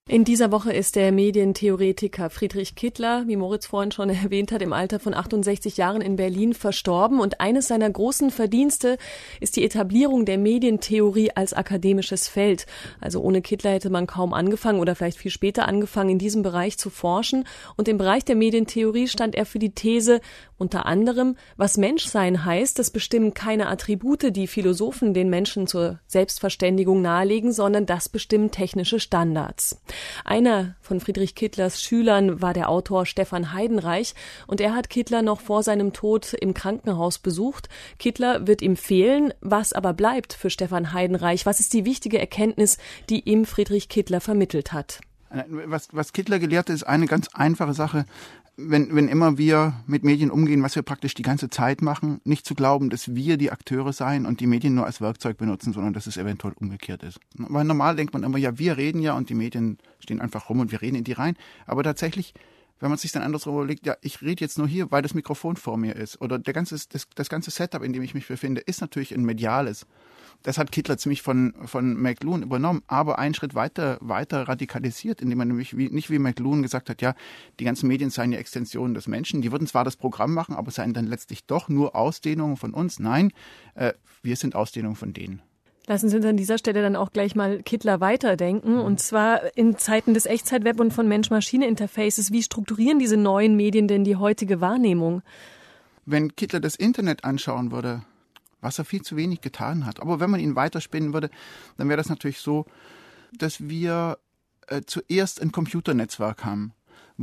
In dieser Woche ist der Medientheoretiker Friedrich Kittler, wie Moritz vorhin schon erwähnt hat, im Alter von 68 Jahren in Berlin verstorben. Und eines seiner großen Verdienste ist die Etablierung der Medientheorie als akademisches Feld. Also ohne Kittler hätte man kaum angefangen oder vielleicht viel später angefangen, in diesem Bereich zu forschen. Und im Bereich der Medientheorie stand er für die These, unter anderem, was Menschsein heißt, das bestimmen keine Attribute, die Philosophen den Menschen zur Selbstverständigung nahelegen, sondern das bestimmen technische Standards. Einer von Friedrich Kittlers Schülern war der Autor Stefan Heidenreich und er hat Kittler noch vor seinem Tod im Krankenhaus besucht. Kittler wird ihm fehlen. Was aber bleibt für Stefan Heidenreich? Was ist die wichtige Erkenntnis, die ihm Friedrich Kittler vermittelt hat? Was Kittler gelehrt hat, ist eine ganz einfache Sache. Wenn immer wir mit Medien umgehen, was wir praktisch die ganze Zeit machen, nicht zu glauben, dass wir die Akteure seien und die Medien nur als Werkzeug benutzen, sondern dass es eventuell umgekehrt ist. Weil normal denkt man immer, ja, wir reden ja und die Medien stehen einfach rum und wir reden in die rein. Aber tatsächlich, wenn man sich dann andersrum überlegt, ja, ich rede jetzt nur hier, weil das Mikrofon vor mir ist. Oder das ganze Setup, in dem ich mich befinde, ist natürlich ein mediales. Das hat Kittler ziemlich von McLuhan übernommen, aber einen Schritt weiter radikalisiert, indem man nämlich nicht wie McLuhan gesagt hat, ja, die ganzen Medien seien ja Extensionen des Menschen. Die würden zwar das Programm machen, aber seien dann letztlich doch nur Ausdehnungen von uns. Nein, wir sind Ausdehnungen von denen. Lassen Sie uns an dieser Stelle dann auch gleich mal Kittler weiterdenken. Und zwar in Zeiten des Echtzeitweb und von Mensch-Maschine-Interfaces. Wie strukturieren diese neuen Medien denn die heutige Wahrnehmung? Wenn Kittler das Internet anschauen würde, was er viel zu wenig getan hat. Aber wenn man ihn weiterspinnen würde, dann wäre das natürlich so, dass wir zuerst ein Computernetzwerk haben,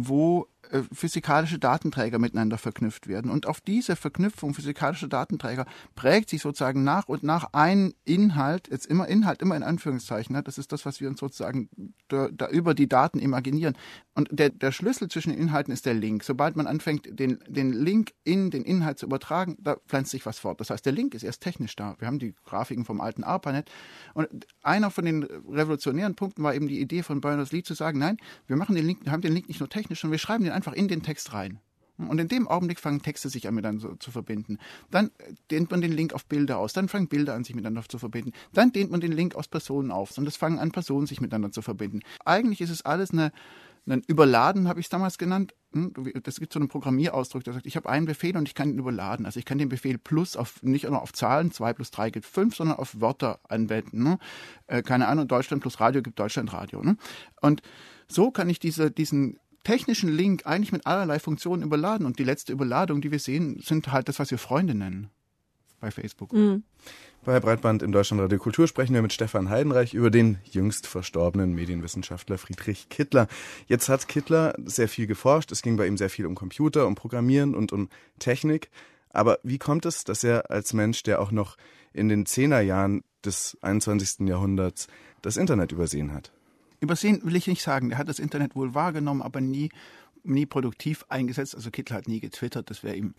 wo physikalische Datenträger miteinander verknüpft werden. Und auf diese Verknüpfung physikalischer Datenträger prägt sich sozusagen nach und nach ein Inhalt, jetzt immer Inhalt, immer in Anführungszeichen, ne? Das ist das, was wir uns sozusagen da über die Daten imaginieren. Und der Schlüssel zwischen den Inhalten ist der Link. Sobald man anfängt, den Link in den Inhalt zu übertragen, da pflanzt sich was fort. Das heißt, der Link ist erst technisch da. Wir haben die Grafiken vom alten ARPANET. Und einer von den revolutionären Punkten war eben die Idee von Berners-Lee zu sagen, nein, wir haben den Link nicht nur technisch, sondern wir schreiben den einfach in den Text rein. Und in dem Augenblick fangen Texte sich an miteinander so zu verbinden. Dann dehnt man den Link auf Bilder aus. Dann fangen Bilder an, sich miteinander zu verbinden. Dann dehnt man den Link aus Personen auf. Und es fangen an, Personen sich miteinander zu verbinden. Eigentlich ist es alles ein Überladen, habe ich es damals genannt. Das gibt so einen Programmierausdruck, der sagt, ich habe einen Befehl und ich kann ihn überladen. Also ich kann den Befehl plus nicht nur auf Zahlen, 2 plus 3 gibt 5, sondern auf Wörter anwenden. Ne? Keine Ahnung, Deutschland plus Radio gibt Deutschland Radio. Ne? Und so kann ich diesen technischen Link eigentlich mit allerlei Funktionen überladen. Und die letzte Überladung, die wir sehen, sind halt das, was wir Freunde nennen bei Facebook. Mhm. Bei Breitband im Deutschlandradio Kultur sprechen wir mit Stefan Heidenreich über den jüngst verstorbenen Medienwissenschaftler Friedrich Kittler. Jetzt hat Kittler sehr viel geforscht. Es ging bei ihm sehr viel um Computer, um Programmieren und um Technik. Aber wie kommt es, dass er als Mensch, der auch noch in den 10er Jahren des 21. Jahrhunderts das Internet übersehen hat? Übersehen will ich nicht sagen. Er hat das Internet wohl wahrgenommen, aber nie produktiv eingesetzt. Also Kittler hat nie getwittert, das wäre ihm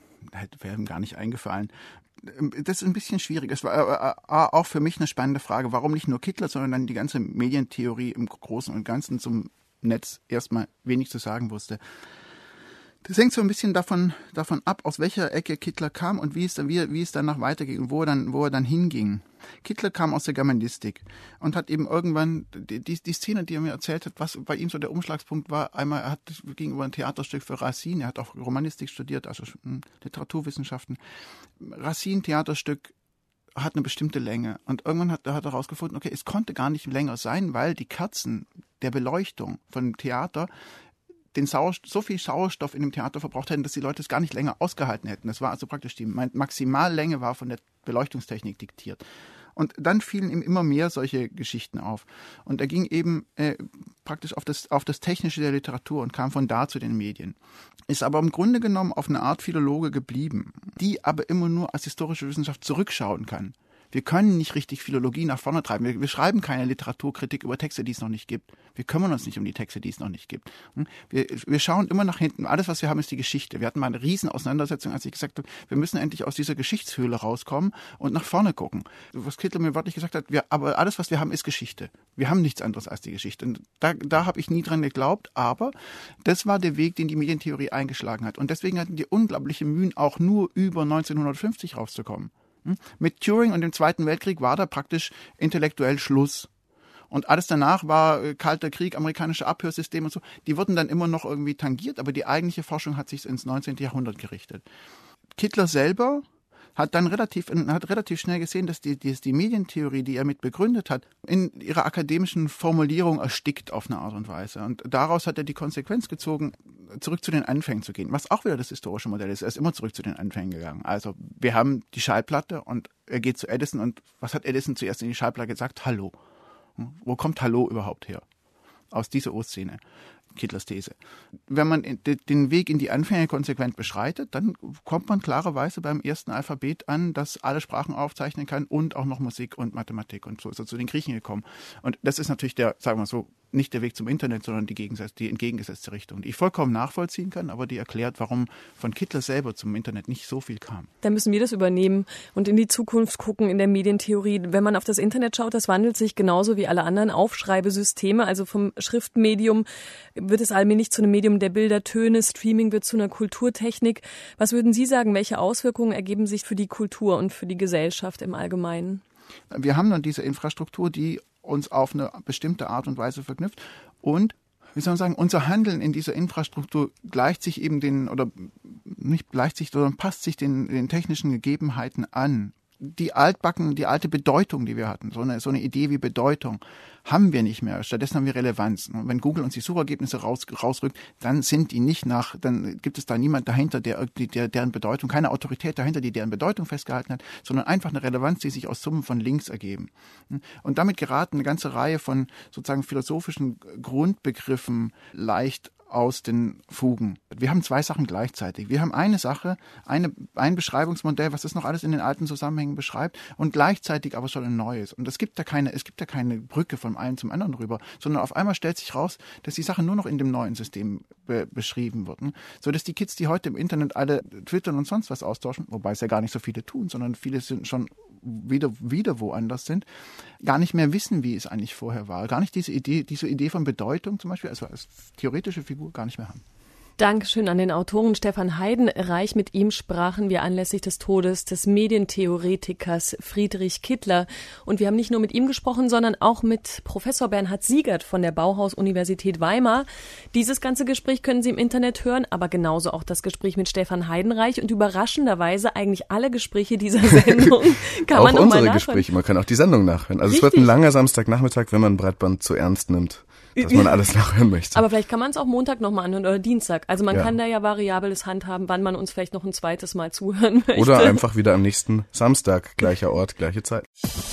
gar nicht eingefallen. Das ist ein bisschen schwierig. Es war auch für mich eine spannende Frage, warum nicht nur Kittler, sondern dann die ganze Medientheorie im Großen und Ganzen zum Netz erstmal wenig zu sagen wusste. Das hängt so ein bisschen davon ab, aus welcher Ecke Kittler kam und wie es danach weiterging und wo er dann hinging. Kittler kam aus der Germanistik und hat eben irgendwann die Szene, die er mir erzählt hat, was bei ihm so der Umschlagspunkt war, einmal er ging über ein Theaterstück für Racine, er hat auch Romanistik studiert, also Literaturwissenschaften. Racine Theaterstück hat eine bestimmte Länge und irgendwann hat er herausgefunden, okay, es konnte gar nicht länger sein, weil die Kerzen der Beleuchtung von dem Theater so viel Sauerstoff in dem Theater verbraucht hätten, dass die Leute es gar nicht länger ausgehalten hätten. Das war also praktisch die Maximallänge war von der Beleuchtungstechnik diktiert. Und dann fielen ihm immer mehr solche Geschichten auf. Und er ging eben praktisch auf das Technische der Literatur und kam von da zu den Medien. Ist aber im Grunde genommen auf eine Art Philologe geblieben, die aber immer nur als historische Wissenschaft zurückschauen kann. Wir können nicht richtig Philologie nach vorne treiben. Wir schreiben keine Literaturkritik über Texte, die es noch nicht gibt. Wir kümmern uns nicht um die Texte, die es noch nicht gibt. Wir schauen immer nach hinten. Alles, was wir haben, ist die Geschichte. Wir hatten mal eine riesen Auseinandersetzung, als ich gesagt habe, wir müssen endlich aus dieser Geschichtshöhle rauskommen und nach vorne gucken. Was Kittler mir wörtlich gesagt hat, aber alles, was wir haben, ist Geschichte. Wir haben nichts anderes als die Geschichte. Und da habe ich nie dran geglaubt, aber das war der Weg, den die Medientheorie eingeschlagen hat. Und deswegen hatten die unglaubliche Mühen, auch nur über 1950 rauszukommen. Mit Turing und dem Zweiten Weltkrieg war da praktisch intellektuell Schluss. Und alles danach war Kalter Krieg, amerikanische Abhörsysteme und so. Die wurden dann immer noch irgendwie tangiert, aber die eigentliche Forschung hat sich ins 19. Jahrhundert gerichtet. Kittler selber hat dann relativ schnell gesehen, dass die Medientheorie, die er mit begründet hat, in ihrer akademischen Formulierung erstickt auf eine Art und Weise. Und daraus hat er die Konsequenz gezogen, zurück zu den Anfängen zu gehen, was auch wieder das historische Modell ist. Er ist immer zurück zu den Anfängen gegangen. Also wir haben die Schallplatte und er geht zu Edison und was hat Edison zuerst in die Schallplatte gesagt? Hallo. Wo kommt Hallo überhaupt her? Aus dieser Urszene. Kittlers These. Wenn man den Weg in die Anfänge konsequent beschreitet, dann kommt man klarerweise beim ersten Alphabet an, das alle Sprachen aufzeichnen kann und auch noch Musik und Mathematik. Und so ist er zu den Griechen gekommen. Und das ist natürlich sagen wir so, nicht der Weg zum Internet, sondern die entgegengesetzte Richtung, die ich vollkommen nachvollziehen kann, aber die erklärt, warum von Kittler selber zum Internet nicht so viel kam. Da müssen wir das übernehmen und in die Zukunft gucken in der Medientheorie. Wenn man auf das Internet schaut, das wandelt sich genauso wie alle anderen Aufschreibesysteme. Also vom Schriftmedium wird es allmählich zu einem Medium der Bilder, Töne, Streaming wird zu einer Kulturtechnik. Was würden Sie sagen, welche Auswirkungen ergeben sich für die Kultur und für die Gesellschaft im Allgemeinen? Wir haben dann diese Infrastruktur, die uns auf eine bestimmte Art und Weise verknüpft und, wie soll man sagen, unser Handeln in dieser Infrastruktur passt sich den technischen Gegebenheiten an. Die alte Bedeutung, die wir hatten, so eine Idee wie Bedeutung, haben wir nicht mehr. Stattdessen haben wir Relevanz. Und wenn Google uns die Suchergebnisse rausrückt, dann dann gibt es da niemand dahinter, deren Bedeutung, keine Autorität dahinter, die deren Bedeutung festgehalten hat, sondern einfach eine Relevanz, die sich aus Summen von Links ergeben. Und damit geraten eine ganze Reihe von sozusagen philosophischen Grundbegriffen leicht aus den Fugen. Wir haben zwei Sachen gleichzeitig. Wir haben eine Sache, ein Beschreibungsmodell, was das noch alles in den alten Zusammenhängen beschreibt und gleichzeitig aber schon ein neues. Und es gibt da keine Brücke von einem zum anderen rüber, sondern auf einmal stellt sich raus, dass die Sachen nur noch in dem neuen System beschrieben wurden, so dass die Kids, die heute im Internet alle twittern und sonst was austauschen, wobei es ja gar nicht so viele tun, sondern viele sind schon wieder woanders sind, gar nicht mehr wissen, wie es eigentlich vorher war. Gar nicht diese Idee von Bedeutung zum Beispiel, also als theoretische Figur gar nicht mehr haben. Dankeschön an den Autoren Stefan Heidenreich. Mit ihm sprachen wir anlässlich des Todes des Medientheoretikers Friedrich Kittler. Und wir haben nicht nur mit ihm gesprochen, sondern auch mit Professor Bernhard Siegert von der Bauhaus-Universität Weimar. Dieses ganze Gespräch können Sie im Internet hören, aber genauso auch das Gespräch mit Stefan Heidenreich und überraschenderweise eigentlich alle Gespräche dieser Sendung kann man auch noch unsere mal Gespräche, man kann auch die Sendung nachhören. Also Richtig. Es wird ein langer Samstagnachmittag, wenn man Breitband zu ernst nimmt, dass man alles nachhören möchte. Aber vielleicht kann man es auch Montag nochmal anhören oder Dienstag. Also man kann da ja variables handhaben, wann man uns vielleicht noch ein zweites Mal zuhören möchte. Oder einfach wieder am nächsten Samstag, gleicher Ort, gleiche Zeit.